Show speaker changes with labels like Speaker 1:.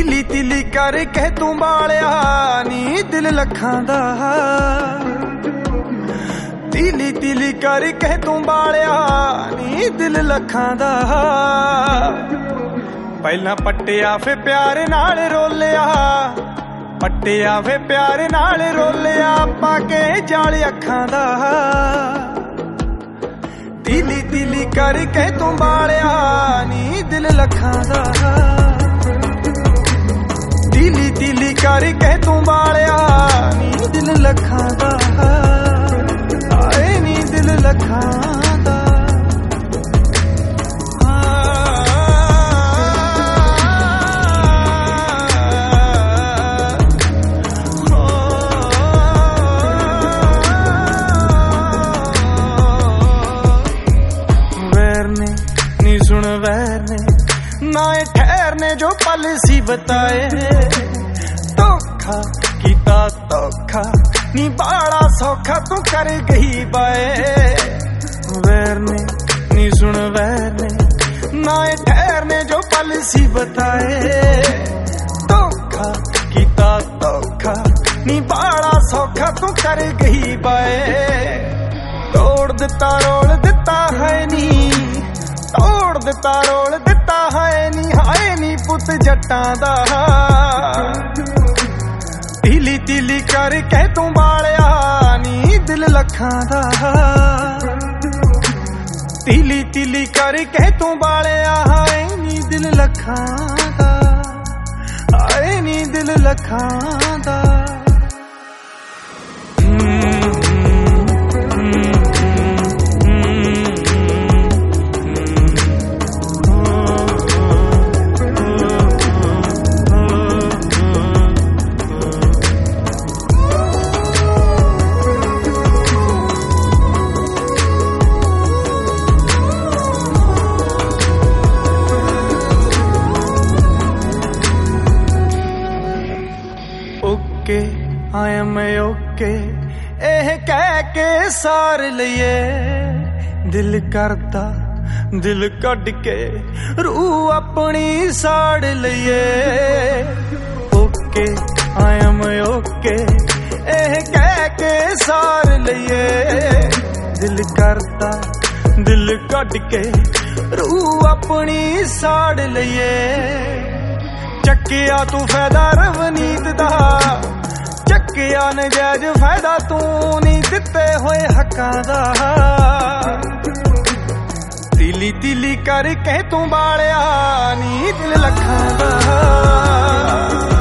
Speaker 1: ਤੀਲੀ ਤੀਲੀ ਕਰਕੇ ਤੂੰ ਬਾਲਿਆ ਨੀ ਦਿਲ ਲੱਖਾਂ ਦਾ। ਤੀਲੀ ਤੀਲੀ ਕਰਕੇ ਤੂੰ ਬਾਲਿਆ ਨੀ ਦਿਲ ਲੱਖਾਂ ਦਾ। ਪਹਿਲਾਂ ਪੱਟਿਆ ਫੇ ਪਿਆਰ ਨਾਲ ਰੋਲਿਆ, ਪੱਟਿਆ ਫੇ ਪਿਆਰ ਨਾਲ ਰੋਲਿਆ ਪਾ ਕੇ ਜਾਲ ਅੱਖਾਂ ਦਾ। ਤੀਲੀ ਤੀਲੀ ਕਰਕੇ ਤੂੰ ਬਾਲਿਆ ਨੀ ਦਿਲ ਲੱਖਾਂ ਦਾ। ਤੀਲੀ ਤੀਲੀ ਕਰਕੇ ਤੂੰ ਬਾਲਿਆ ਨੀ ਦਿਲ ਲੱਖਾਂ ਦਾ। ਆਏ ਨੀ ਦਿਲ ਲੱਖਾਂ ਦਾ। नी सुन वैर ने ना ठहरने जो पल सी बताए। धोखा कीता धोखा नी बाड़ा सौखा तू कर गई बाए। वैर ने नी सुन वैर ने ना ठहरने जो पल सी बताए। धोखा कीता धोखा नी बाड़ा सौखा तू कर गई बाए। तोड़ दिता रोल दिता है नी, तोड़ दिता रोल दिता है नी, हाय नी पुत जट्टां दा। तीली तीली करके तू बालिया नी दिल लखां दा। तीली तीली करके तू बालिया हाय नी दिल लखां दा। हाय नी दिल लखां दा। I am okay ਇਹ ਕਹਿ ਕੇ ਸਾਰ ਲਈਏ। ਦਿਲ ਕਰਦਾ ਦਿਲ ਕੱਢ ਕੇ ਰੂਹ ਆਪਣੀ ਸਾੜ ਲਈਏ। ਓਕੇ I am okay ਇਹ ਕਹਿ ਕੇ ਸਾਰ ਲਈਏ। ਦਿਲ ਕਰਦਾ ਦਿਲ ਕੱਢ ਕੇ ਰੂਹ ਆਪਣੀ ਸਾੜ ਲਈਏ। ਚੱਕਿਆ ਤੂੰ ਫਾਇਦਾ ਰਵਨੀਤ ਦਾ, ਚੱਕਿਆ ਨਜਾਇਜ਼ ਫਾਇਦਾ ਤੂੰ ਨੀ ਦਿੱਤੇ ਹੋਏ ਹੱਕਾਂ ਦਾ। ਤੀਲੀ ਤੀਲੀ ਕਰਕੇ ਤੂੰ ਬਾਲਿਆ ਨੀ ਦਿਲ ਲੱਖਾਂ ਦਾ।